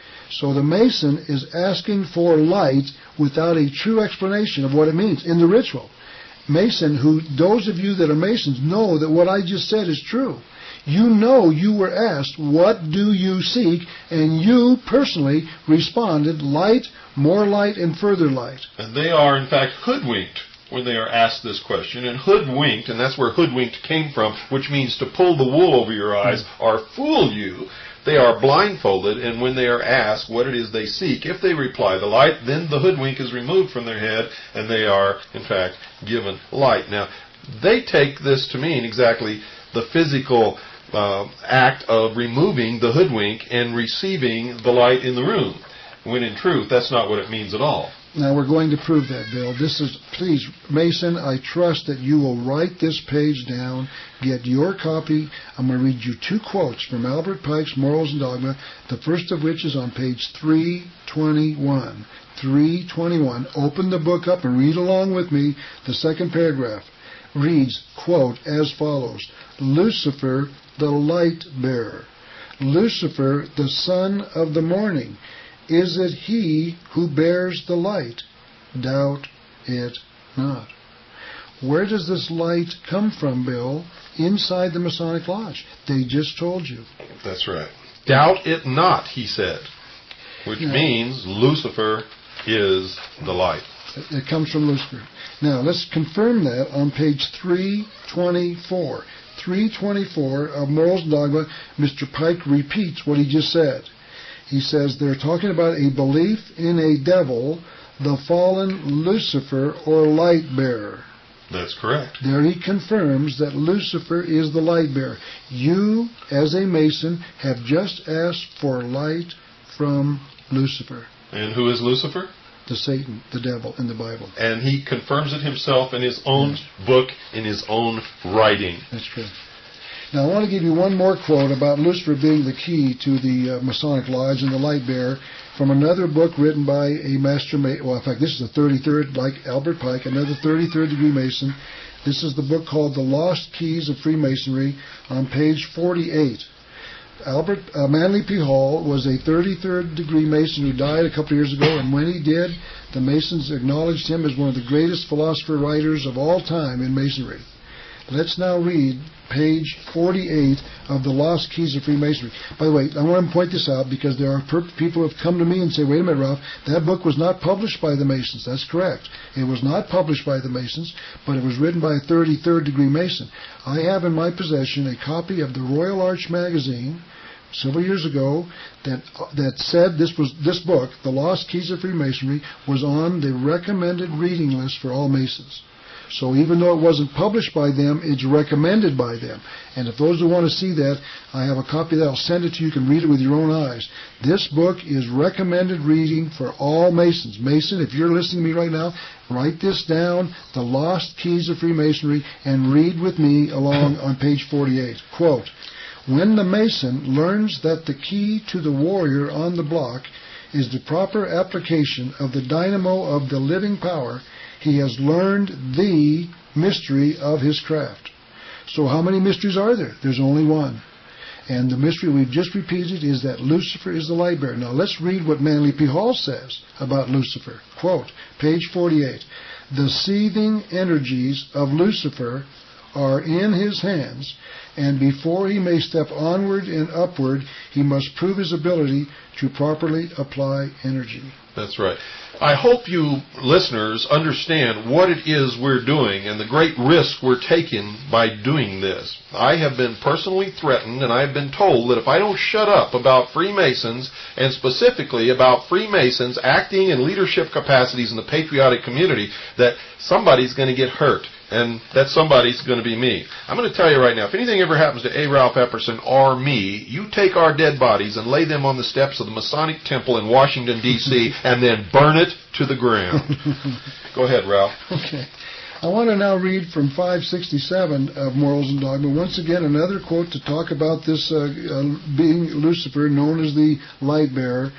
So the Mason is asking for light without a true explanation of what it means in the ritual. Mason, who those of you that are Masons know that what I just said is true. You know you were asked, what do you seek? And you personally responded, light, more light, and further light. And they are, in fact, hoodwinked when they are asked this question. And hoodwinked, and that's where hoodwinked came from, which means to pull the wool over your eyes or fool you. They are blindfolded, and when they are asked what it is they seek, if they reply the light, then the hoodwink is removed from their head, and they are, in fact, given light. Now, they take this to mean exactly the physical uh, act of removing the hoodwink and receiving the light in the room, when in truth, that's not what it means at all. Now, we're going to prove that, Bill. This is, please, Mason, I trust that you will write this page down, get your copy. I'm going to read you two quotes from Albert Pike's Morals and Dogma, the first of which is on page three twenty-one. three twenty-one. Open the book up and read along with me. The second paragraph reads, quote, as follows, Lucifer, the light bearer. Lucifer, the son of the morning. Is it he who bears the light? Doubt it not. Where does this light come from, Bill? Inside the Masonic Lodge. They just told you. That's right. Doubt it not, he said, which yeah. means Lucifer is the light. It comes from Lucifer. Now, let's confirm that on page three twenty-four. three twenty-four of Morals and Dogma, Mister Pike repeats what he just said. He says they're talking about a belief in a devil, the fallen Lucifer or light bearer. That's correct. There he confirms that Lucifer is the light bearer. You, as a Mason, have just asked for light from Lucifer. And who is Lucifer? The Satan, the devil in the Bible. And he confirms it himself in his own yes. book, in his own writing. That's true. Now, I want to give you one more quote about Lucifer being the key to the uh, Masonic Lodge and the light bearer from another book written by a master Mason. Well, in fact, this is the thirty-third, like Albert Pike, another thirty-third degree Mason. This is the book called The Lost Keys of Freemasonry on page forty-eight. Albert uh, Manly P. Hall was a thirty-third degree Mason who died a couple of years ago, and when he did, the Masons acknowledged him as one of the greatest philosopher writers of all time in Masonry. Let's now read page forty-eight of The Lost Keys of Freemasonry. By the way, I want to point this out because there are per- people who have come to me and say, wait a minute, Ralph, that book was not published by the Masons. That's correct. It was not published by the Masons, but it was written by a thirty-third degree Mason. I have in my possession a copy of the Royal Arch magazine several years ago that that said this was this book, The Lost Keys of Freemasonry, was on the recommended reading list for all Masons. So even though it wasn't published by them, it's recommended by them. And if those who want to see that, I have a copy of that. I'll send it to you. You can read it with your own eyes. This book is recommended reading for all Masons. Mason, if you're listening to me right now, write this down, The Lost Keys of Freemasonry, and read with me along on page forty-eight. Quote, when the Mason learns that the key to the warrior on the block is the proper application of the dynamo of the living power, he has learned the mystery of his craft. So how many mysteries are there? There's only one. And the mystery we've just repeated is that Lucifer is the light bearer. Now let's read what Manly P. Hall says about Lucifer. Quote, page forty-eight. The seething energies of Lucifer are in his hands, and before he may step onward and upward, he must prove his ability to properly apply energy. That's right. I hope you listeners understand what it is we're doing and the great risk we're taking by doing this. I have been personally threatened, and I've been told that if I don't shut up about Freemasons, and specifically about Freemasons acting in leadership capacities in the patriotic community, that somebody's going to get hurt. And that somebody's going to be me. I'm going to tell you right now, if anything ever happens to A. Ralph Epperson or me, you take our dead bodies and lay them on the steps of the Masonic Temple in Washington, D C, and then burn it to the ground. Go ahead, Ralph. Okay. I want to now read from five sixty-seven of Morals and Dogma. Once again, another quote to talk about this uh, uh, being Lucifer, known as the light bearer.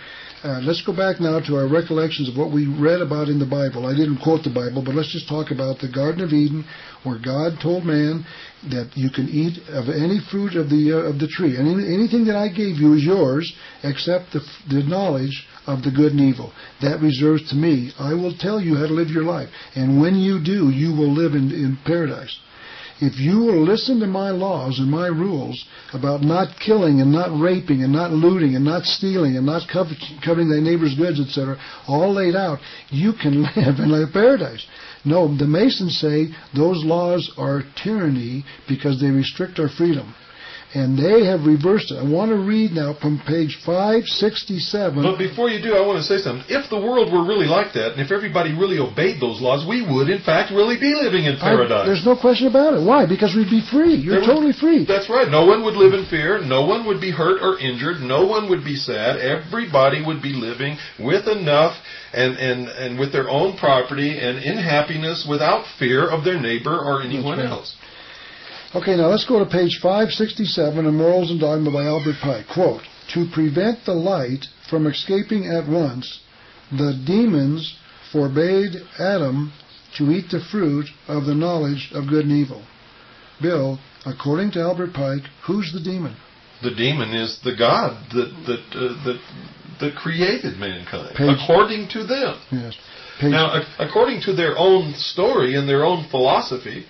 Uh, let's go back now to our recollections of what we read about in the Bible. I didn't quote the Bible, but let's just talk about the Garden of Eden, where God told man that you can eat of any fruit of the uh, of the tree, and any, anything that I gave you is yours, except the, the knowledge of the good and evil. That reserves to me. I will tell you how to live your life, and when you do, you will live in, in paradise. If you will listen to my laws and my rules about not killing and not raping and not looting and not stealing and not coveting thy neighbor's goods, et cetera, all laid out, you can live in a paradise. No, the Masons say those laws are tyranny because they restrict our freedom. And they have reversed it. I want to read now from page five sixty-seven. But before you do, I want to say something. If the world were really like that, and if everybody really obeyed those laws, we would, in fact, really be living in paradise. I, there's no question about it. Why? Because we'd be free. You're there totally would, free. That's right. No one would live in fear. No one would be hurt or injured. No one would be sad. Everybody would be living with enough and, and, and with their own property and in happiness without fear of their neighbor or anyone right. else. Okay, now let's go to page five sixty-seven in Morals and Dogma by Albert Pike. Quote, to prevent the light from escaping at once, the demons forbade Adam to eat the fruit of the knowledge of good and evil. Bill, according to Albert Pike, who's the demon? The demon is the God that that uh, that, that created mankind, page, according to them. Yes. Page, now, according to their own story and their own philosophy,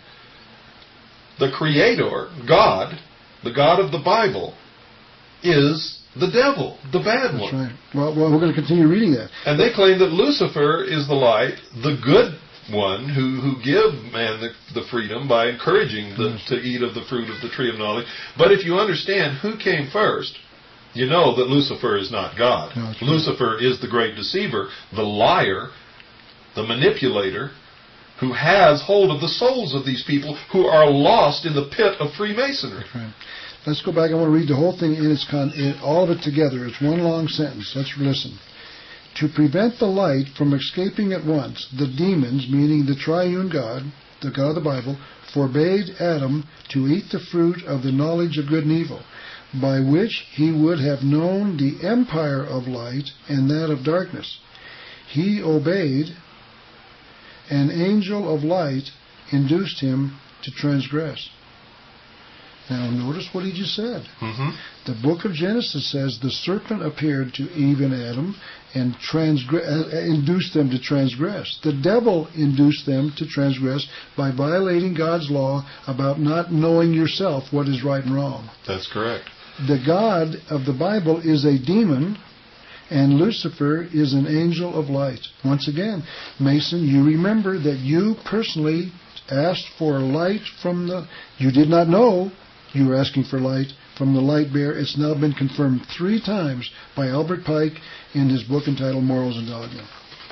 the Creator, God, the God of the Bible, is the devil, the bad That's one. Right. Well, well, we're going to continue reading that. And they claim that Lucifer is the light, the good one, who, who give man the, the freedom by encouraging the, yes. to eat of the fruit of the tree of knowledge. But if you understand who came first, you know that Lucifer is not God. No, Lucifer is the great deceiver, the liar, the manipulator, who has hold of the souls of these people who are lost in the pit of Freemasonry. Right. Let's go back. I want to read the whole thing in its con- in all of it together. It's one long sentence. Let's listen. To prevent the light from escaping at once, the demons, meaning the triune God, the God of the Bible, forbade Adam to eat the fruit of the knowledge of good and evil, by which he would have known the empire of light and that of darkness. He obeyed. An angel of light induced him to transgress. Now notice what he just said. Mm-hmm. The book of Genesis says the serpent appeared to Eve and Adam and transgre- uh, induced them to transgress. The devil induced them to transgress by violating God's law about not knowing yourself what is right and wrong. That's correct. The God of the Bible is a demon, and Lucifer is an angel of light. Once again, Mason, you remember that you personally asked for light from the... You did not know you were asking for light from the light bearer. It's now been confirmed three times by Albert Pike in his book entitled Morals and Dogma.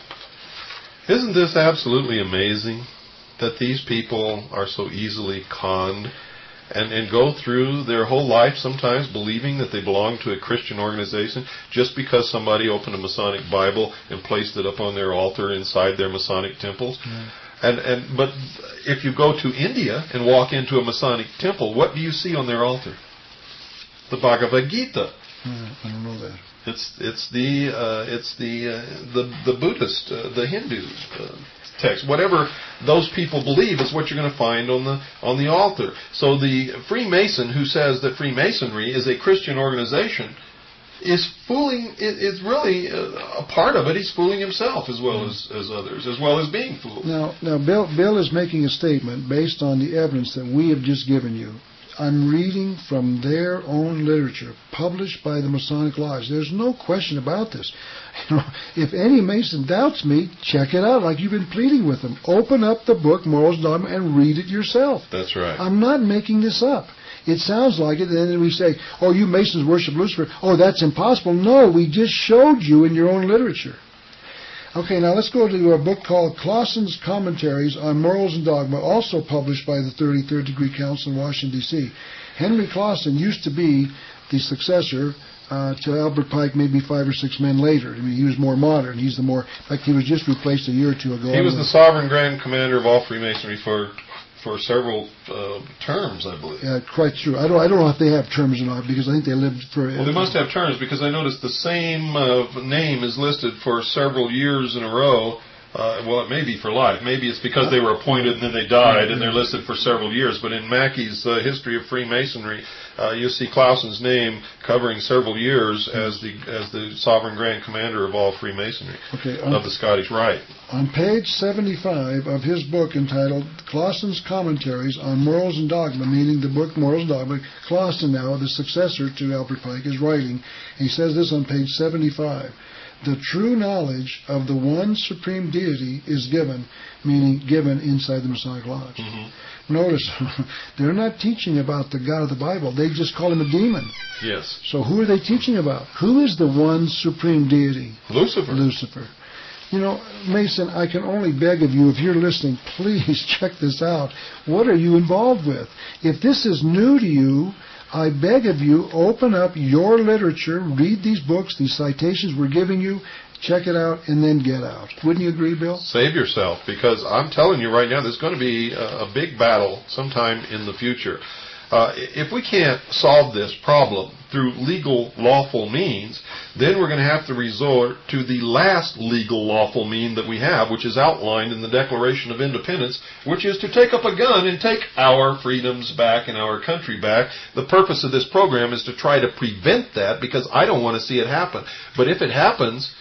Isn't this absolutely amazing that these people are so easily conned? And, and go through their whole life sometimes believing that they belong to a Christian organization just because somebody opened a Masonic Bible and placed it up on their altar inside their Masonic temples. Mm. And, and but if you go to India and walk into a Masonic temple, what do you see on their altar? The Bhagavad Gita. Mm, I don't know that. It's it's the uh, it's the uh, the the Buddhist, uh, the Hindu uh, text. Whatever those people believe is what you're going to find on the on the altar. So the Freemason who says that Freemasonry is a Christian organization is fooling. Is really a part of it. He's fooling himself as well as, as others, as well as being fooled. Now, now, Bill, Bill is making a statement based on the evidence that we have just given you. I'm reading from their own literature, published by the Masonic Lodge. There's no question about this. You know, if any Mason doubts me, check it out, like you've been pleading with them. Open up the book, Morals and Dogma, and read it yourself. That's right. I'm not making this up. It sounds like it, and then we say, oh, you Masons worship Lucifer. Oh, that's impossible. No, we just showed you in your own literature. Okay, now let's go to a book called Clausen's Commentaries on Morals and Dogma, also published by the thirty-third Degree Council in Washington, D C Henry Clausen used to be the successor uh, to Albert Pike, maybe five or six men later. I mean, he was more modern. He's the more, like he was just replaced a year or two ago. He was the sovereign Grand Commander of all Freemasonry for for several uh, terms, I believe. Yeah, quite true. I don't I don't know if they have terms or not, because I think they lived for... Well, they must have terms, because I noticed the same uh, name is listed for several years in a row. Uh, well, it may be for life. Maybe it's because they were appointed and then they died and they're listed for several years. But in Mackey's uh, History of Freemasonry, uh, you'll see Clausen's name covering several years as the as the sovereign grand commander of all Freemasonry, okay, on, of the Scottish Rite. On page seventy-five of his book entitled Clausen's Commentaries on Morals and Dogma, meaning the book Morals and Dogma, Clausen now, the successor to Alfred Pike, is writing. He says this on page seventy-five. The true knowledge of the one supreme deity is given, meaning given inside the Masonic Lodge. Mm-hmm. Notice, they're not teaching about the God of the Bible. They just call him a demon. Yes. So who are they teaching about? Who is the one supreme deity? Lucifer. Lucifer. You know, Mason, I can only beg of you, if you're listening, please check this out. What are you involved with? If this is new to you, I beg of you, open up your literature, read these books, these citations we're giving you, check it out, and then get out. Wouldn't you agree, Bill? Save yourself, because I'm telling you right now, there's going to be a, a big battle sometime in the future. Uh, if we can't solve this problem through legal, lawful means, then we're going to have to resort to the last legal, lawful mean that we have, which is outlined in the Declaration of Independence, which is to take up a gun and take our freedoms back and our country back. The purpose of this program is to try to prevent that, because I don't want to see it happen. But if it happens,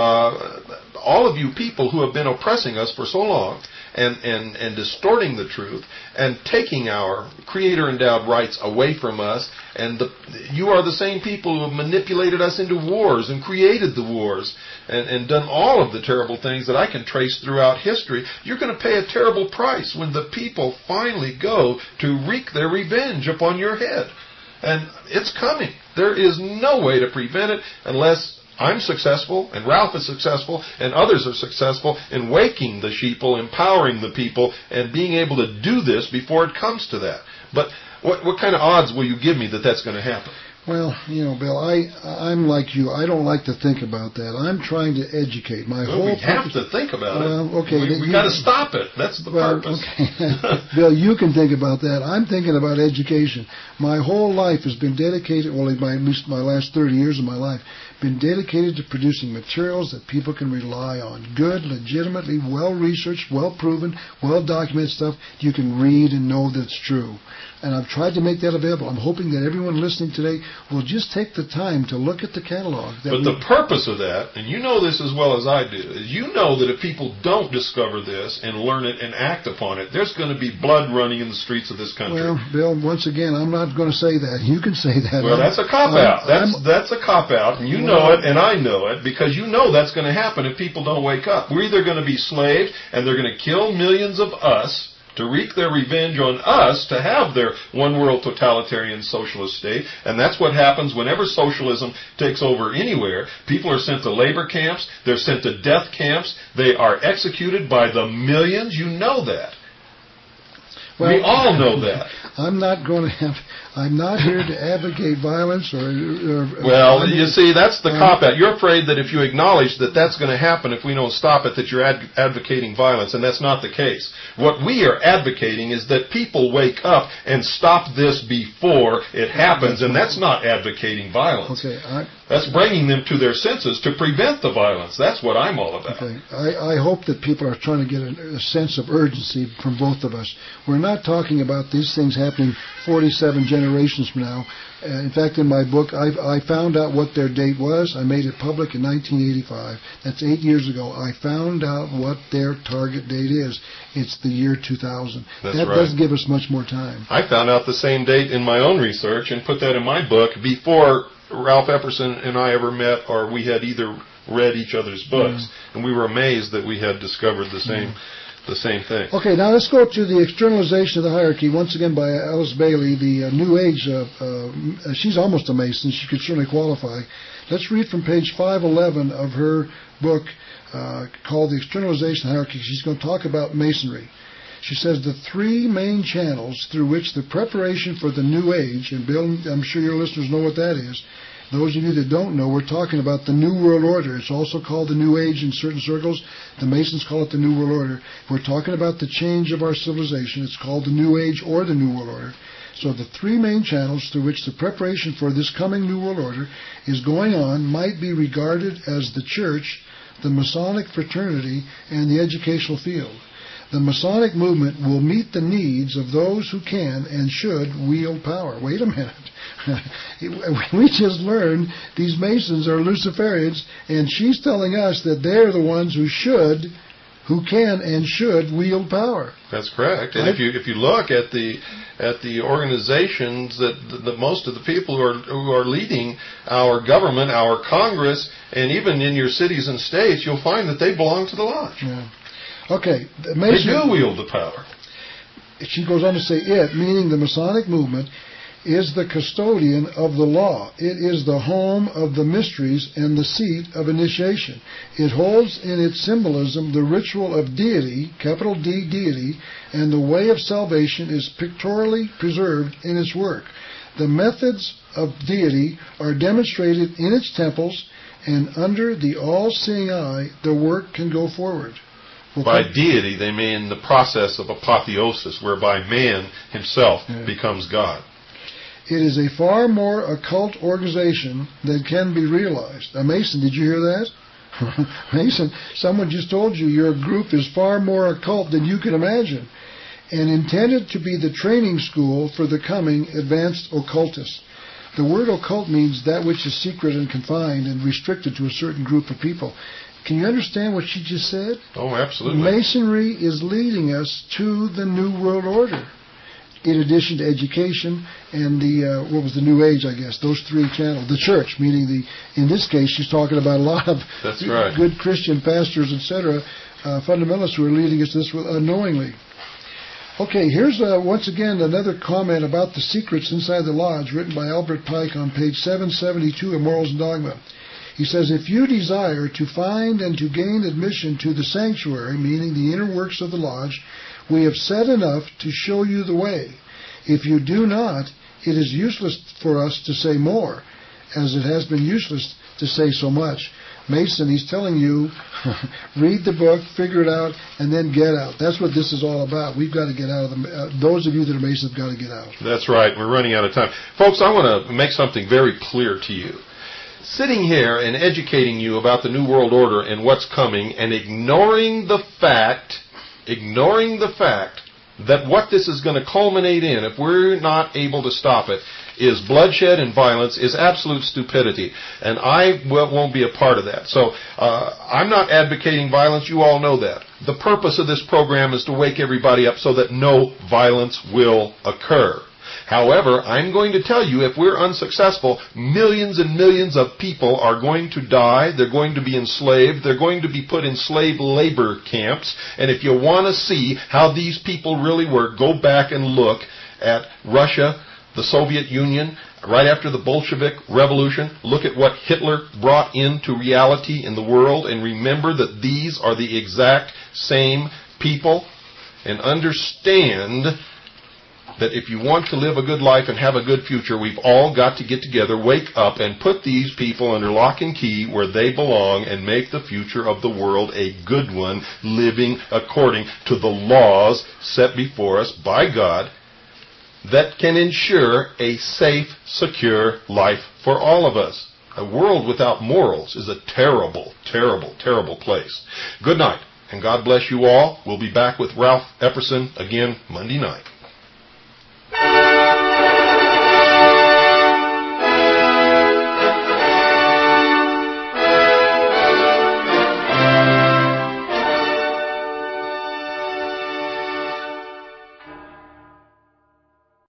uh, all of you people who have been oppressing us for so long, And, and, and distorting the truth and taking our Creator-endowed rights away from us, and the, you are the same people who have manipulated us into wars and created the wars and, and done all of the terrible things that I can trace throughout history. You're going to pay a terrible price when the people finally go to wreak their revenge upon your head. And it's coming. There is no way to prevent it unless I'm successful, and Ralph is successful, and others are successful in waking the sheeple, empowering the people, and being able to do this before it comes to that. But what, what kind of odds will you give me that that's going to happen? Well, you know, Bill, I, I'm like you. I don't like to think about that. I'm trying to educate. My well, whole we have purpose, to think about well, it. Okay, we we got to stop it. That's the well, purpose. Okay. Bill, you can think about that. I'm thinking about education. My whole life has been dedicated, well, my, at least my last thirty years of my life, been dedicated to producing materials that people can rely on. Good, legitimately, well-researched, well-proven, well-documented stuff you can read and know that's true. And I've tried to make that available. I'm hoping that everyone listening today will just take the time to look at the catalog. But the purpose of that, and you know this as well as I do, is you know that if people don't discover this and learn it and act upon it, there's going to be blood running in the streets of this country. Well, Bill, once again, I'm not going to say that. You can say that. Well, that's a cop-out. That's, that's a cop-out, and you know it, and I know it, because you know that's going to happen if people don't wake up. We're either going to be slaves, and they're going to kill millions of us to wreak their revenge on us to have their one-world totalitarian socialist state. And that's what happens whenever socialism takes over anywhere. People are sent to labor camps. They're sent to death camps. They are executed by the millions. You know that. Well, we all know that. I'm not going to have... I'm not here to advocate violence or... or well, you see, that's the cop-out. You're afraid that if you acknowledge that that's going to happen if we don't stop it, that you're ad- advocating violence, and that's not the case. What we are advocating is that people wake up and stop this before it happens, and that's not advocating violence. Okay, I, that's bringing them to their senses to prevent the violence. That's what I'm all about. Okay, I, I hope that people are trying to get a, a sense of urgency from both of us. We're not talking about these things happening forty-seven generations from now. Uh, in fact, in my book, I, I found out what their date was. I made it public in nineteen eighty-five. That's eight years ago. I found out what their target date is. It's the year two thousand. That's that right. does give us much more time. I found out the same date in my own research and put that in my book before Ralph Epperson and I ever met, or we had either read each other's books. Yeah. And we were amazed that we had discovered the same... Yeah. The same thing. Okay, now let's go to the externalization of the hierarchy, once again by Alice Bailey, the uh, New Age. Uh, uh, she's almost a Mason. She could certainly qualify. Let's read from page five eleven of her book uh, called The Externalization of the Hierarchy. She's going to talk about Masonry. She says the three main channels through which the preparation for the New Age, and Bill, I'm sure your listeners know what that is, Those of you that don't know, we're talking about the New World Order. It's also called the New Age in certain circles. The Masons call it the New World Order. We're talking about the change of our civilization. It's called the New Age or the New World Order. So the three main channels through which the preparation for this coming New World Order is going on might be regarded as the Church, the Masonic fraternity, and the educational field. The Masonic movement will meet the needs of those who can and should wield power. Wait a minute. We just learned these Masons are Luciferians, and she's telling us that they're the ones who should, who can and should wield power. That's correct. And Right? if you if you look at the at the organizations that that most of the people who are who are leading our government, our Congress, and even in your cities and states, you'll find that they belong to the Lodge. Yeah. Okay. The They Mason, do wield the power. she goes on to say it, meaning the Masonic movement, is the custodian of the law. It is the home of the mysteries and the seat of initiation. It holds in its symbolism the ritual of deity, capital D, deity, and the way of salvation is pictorially preserved in its work. The methods of deity are demonstrated in its temples, and under the all-seeing eye, the work can go forward. We'll By come- deity, they mean the process of apotheosis, whereby man himself Yeah. becomes God. It is a far more occult organization than can be realized. A Mason, did you hear that? Mason, someone just told you your group is far more occult than you can imagine, and intended to be the training school for the coming advanced occultists. The word occult means that which is secret and confined and restricted to a certain group of people. Can you understand what she just said? Oh, absolutely. Masonry is leading us to the New World Order, in addition to education and the, uh, what was the New Age, I guess, those three channels. The church, meaning the, in this case, she's talking about a lot of That's right. good Christian pastors, et cetera, uh, fundamentalists who are leading us this unknowingly. Okay, here's uh, once again another comment about the secrets inside the Lodge, written by Albert Pike on page seven seventy-two of Morals and Dogma. He says, if you desire to find and to gain admission to the sanctuary, meaning the inner works of the Lodge, we have said enough to show you the way. If you do not, it is useless for us to say more, as it has been useless to say so much. Mason, he's telling you, read the book, figure it out, and then get out. That's what this is all about. We've got to get out of the... Uh, those of you that are Masons have got to get out. That's right. We're running out of time. Folks, I want to make something very clear to you. Sitting here and educating you about the New World Order and what's coming, and ignoring the fact, ignoring the fact that what this is going to culminate in, if we're not able to stop it, is bloodshed and violence, is absolute stupidity. And I won't be a part of that. So uh, I'm not advocating violence. You all know that. The purpose of this program is to wake everybody up so that no violence will occur. However, I'm going to tell you, if we're unsuccessful, millions and millions of people are going to die. They're going to be enslaved. They're going to be put in slave labor camps. And if you want to see how these people really were, go back and look at Russia, the Soviet Union, right after the Bolshevik Revolution. Look at what Hitler brought into reality in the world, and remember that these are the exact same people. And understand that if you want to live a good life and have a good future, we've all got to get together, wake up, and put these people under lock and key where they belong and make the future of the world a good one, living according to the laws set before us by God that can ensure a safe, secure life for all of us. A world without morals is a terrible, terrible, terrible place. Good night, and God bless you all. We'll be back with Ralph Epperson again Monday night.